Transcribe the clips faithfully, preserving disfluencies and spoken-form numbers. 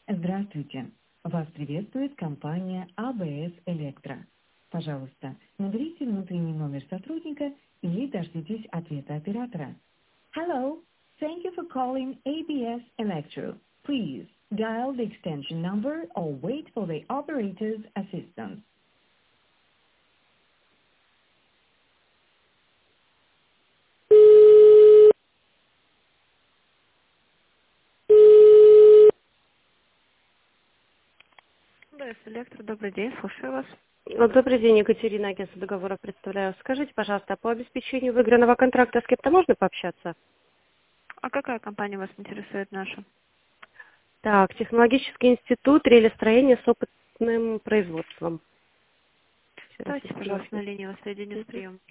Здравствуйте. Вас приветствует компания А Б С Электро. Пожалуйста, наберите внутренний номер сотрудника или дождитесь ответа оператора. Hello. Thank you for calling A B S Electro. Please dial the extension number or wait for the operator's assistance. Да, Электро, добрый день, слушаю вас. Ну, Добрый день, Екатерина, агентство договоров представляю. Скажите, пожалуйста, по обеспечению выигранного контракта с кем-то можно пообщаться? А какая компания вас интересует наша? Так, технологический институт релестроения с опытным производством. Давайте, пожалуйста, на линию вас соединю с приемом.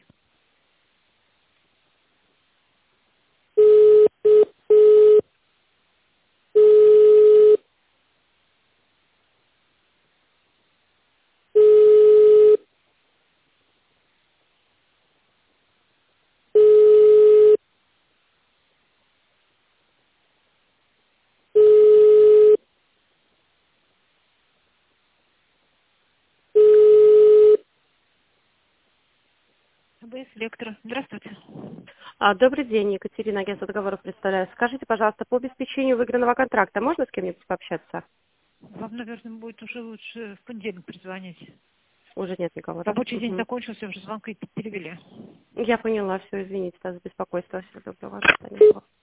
А Б С Электро, здравствуйте. А, добрый день, Екатерина, агентство договоров представляю. Скажите, пожалуйста, по обеспечению выигранного контракта можно с кем-нибудь пообщаться? Вам, наверное, будет уже лучше в понедельник перезвонить. Уже нет никого, да? Рабочий день Мгм. закончился, уже звонки перевели. Я поняла, все, извините за беспокойство. Всего доброго, до свидания.